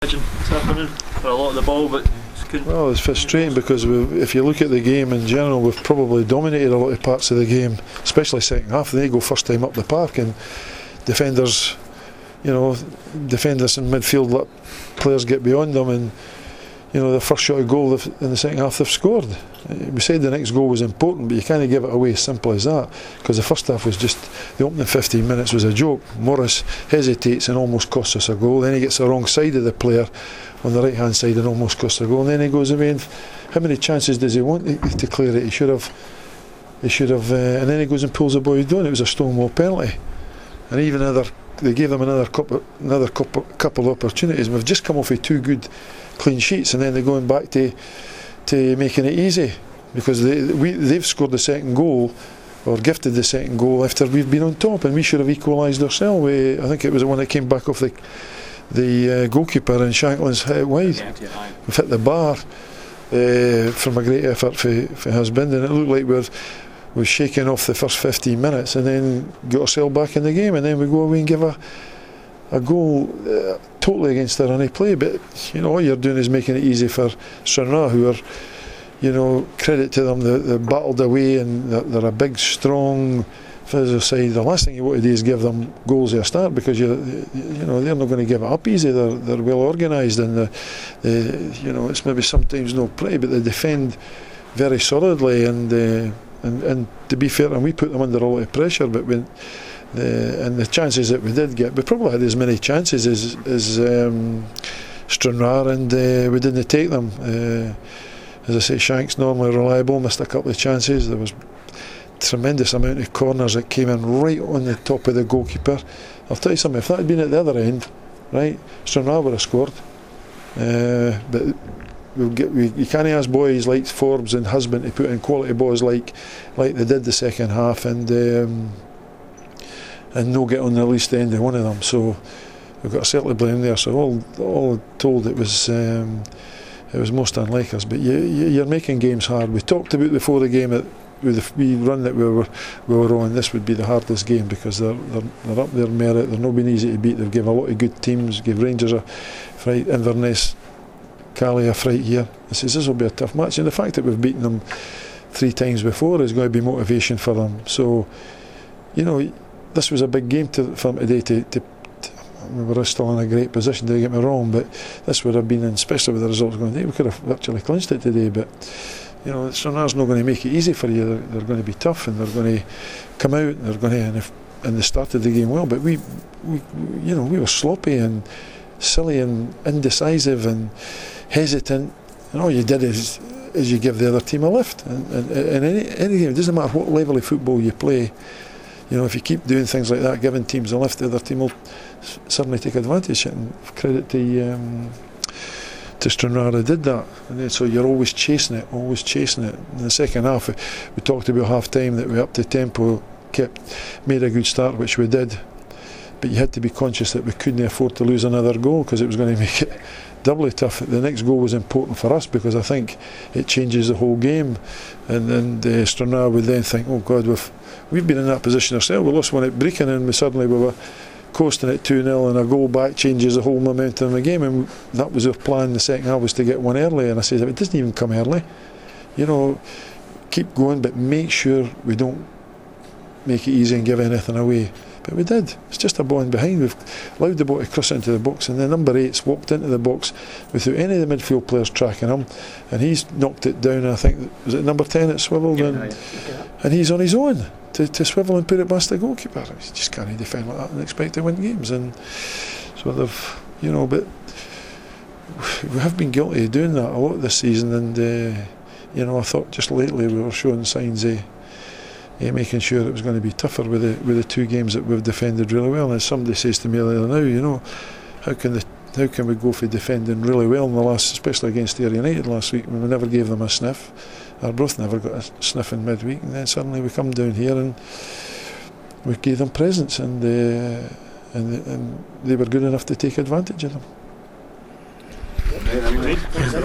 What's happening for a lot of the ball, but well, it's frustrating because if you look at the game in general, we've probably dominated a lot of parts of the game, especially second half. They go first time up the park, and defenders in midfield let players get beyond them, and the first shot of goal in the second half they've scored. We said the next goal was important, but you can't give it away as simple as that, because the first half was just, the opening 15 minutes was a joke. Morris hesitates and almost costs us a goal, then he gets the wrong side of the player on the right hand side and almost costs a goal, and then he goes away, and how many chances does he want to clear it? He should have, and then he goes and pulls the boy down. It was a Stonewall penalty, and even they gave them another couple of opportunities. We've just come off with 2 good clean sheets, and then they're going back to making it easy, because they've scored the second goal, or gifted the second goal after we've been on top, and we should have equalised ourselves. I think it was the one that came back off the goalkeeper, and Shankland's hit it wide. We've hit the bar from a great effort for Husband, and it looked like we're shaking off the first 15 minutes and then got ourselves back in the game, and then we go away and give a goal totally against their running play. But all you're doing is making it easy for Stranraer, who are, credit to them, they battled away, and they're a big, strong physical side. The last thing you want to do is give them goals at a start, because they're not going to give it up easy. They're well organised, and it's maybe sometimes no play, but they defend very solidly, and to be fair, and we put them under a lot of pressure, but the chances that we did get, we probably had as many chances as Stranraer, and we didn't take them. As I say, Shank's normally reliable, missed a couple of chances. There was tremendous amount of corners that came in right on the top of the goalkeeper. I'll tell you something, if that had been at the other end, right, Stranraer would have scored. But you can't ask boys like Forbes and Husband to put in quality balls like they did the second half, and no get on the least end of one of them. So we've got to certainly blame there. So all told, it was most unlike us. But you're making games hard. We talked about before the game that with the wee run that we were on, this would be the hardest game, because they're up their merit. They're not been easy to beat. They've given a lot of good teams. Give Rangers a fright, Inverness, Cali a fright here. This will be a tough match, and the fact that we've beaten them 3 times before is going to be motivation for them. So this was a big game for them today. We were still in a great position, don't get me wrong, but this would have been, especially with the results going today, we could have virtually clinched it today. But Stranraer's not going to make it easy for you. They're going to be tough, and they're going to come out, and they're going to, and they started the game well, but we were sloppy and silly and indecisive and hesitant, and all you did is you give the other team a lift. And in any game, it doesn't matter what level of football you play, if you keep doing things like that, giving teams a lift, the other team will suddenly take advantage. And credit to Stranraer, they did that. And so you're always chasing it. In the second half, we talked about half time that we upped the tempo, made a good start, which we did. But you had to be conscious that we couldn't afford to lose another goal, because it was going to make it doubly tough. The next goal was important for us, because I think it changes the whole game, and Stranraer would then think, oh God, we've been in that position ourselves. We lost one at Brecon, and we were coasting at 2-0, and a goal back changes the whole momentum of the game, and that was our plan. The second half was to get one early, and I said, it doesn't even come early, keep going, but make sure we don't make it easy and give anything away. But we did. It's just a ball in behind. We've allowed the ball to cross into the box, and then number 8's walked into the box without any of the midfield players tracking him, and he's knocked it down. I think, was it number 10 that swivelled, and he's on his own to swivel and put it past the goalkeeper. You just can't defend like that and expect to win games. And so they've, but we have been guilty of doing that a lot this season, and I thought just lately we were showing signs of making sure it was going to be tougher with the 2 games that we've defended really well. And as somebody says to me earlier now, how can we go for defending really well in the last, especially against Ayr United last week, when we never gave them a sniff. Arbroath never got a sniff in midweek, and then suddenly we come down here and we gave them presents, and they were good enough to take advantage of them.